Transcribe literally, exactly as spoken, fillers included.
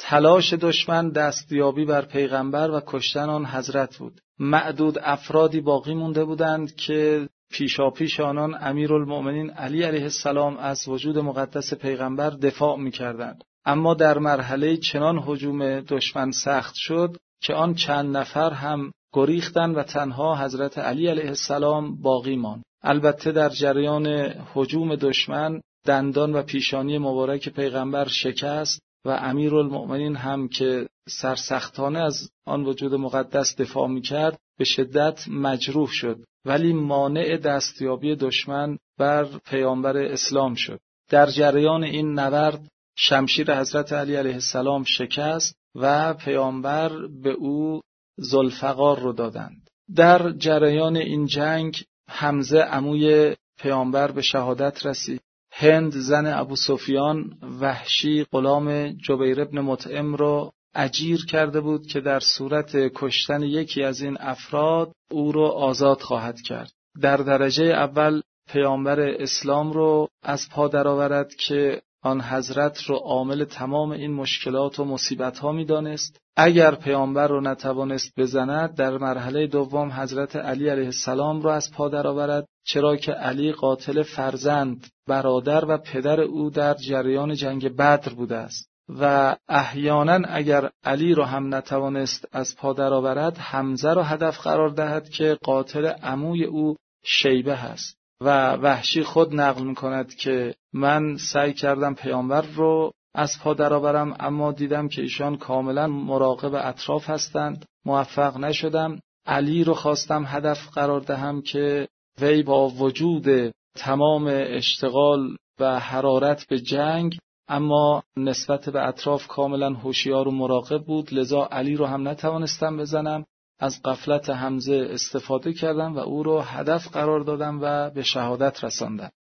تلاش دشمن دستیابی بر پیغمبر و کشتن آن حضرت بود. معدود افرادی باقی مونده بودند که پیشاپیش آنان امیرالمؤمنین علی علیه السلام از وجود مقدس پیغمبر دفاع می‌کردند. اما در مرحله چنان هجوم دشمن سخت شد که آن چند نفر هم گریختند و تنها حضرت علی علیه السلام باقی ماند. البته در جریان هجوم دشمن دندان و پیشانی مبارک پیغمبر شکست و امیرالمؤمنین هم که سرسختانه از آن وجود مقدس دفاع می‌کرد به شدت مجروح شد، ولی مانع دستیابی دشمن بر پیامبر اسلام شد. در جریان این نبرد شمشیر حضرت علی علیه السلام شکست و پیامبر به او ذوالفقار رو دادند. در جریان این جنگ حمزه عموی پیامبر به شهادت رسید. هند زن ابو سفیان وحشی غلام جبیر بن مطعم رو اجیر کرده بود که در صورت کشتن یکی از این افراد او رو آزاد خواهد کرد. در درجه اول پیامبر اسلام رو از پا درآورد که آن حضرت رو عامل تمام این مشکلات و مصیبت‌ها می‌دانست. اگر پیامبر رو نتوانست بزند، در مرحله دوم حضرت علی علیه السلام رو از پا درآورد، چرا که علی قاتل فرزند، برادر و پدر او در جریان جنگ بدر بوده است و احیانا اگر علی رو هم نتوانست از پا درآورد، حمزه رو هدف قرار دهد که قاتل عموی او شیبه هست. و وحشی خود نقل می‌کند که من سعی کردم پیامبر رو از پا درآورم، اما دیدم که ایشان کاملا مراقب اطراف هستند، موفق نشدم. علی رو خواستم هدف قرار دهم که وی با وجود تمام اشتغال و حرارت به جنگ اما نسبت به اطراف کاملا هوشیار و مراقب بود، لذا علی رو هم نتوانستم بزنم. از غفلت حمزه استفاده کردم و او رو هدف قرار دادم و به شهادت رساندم.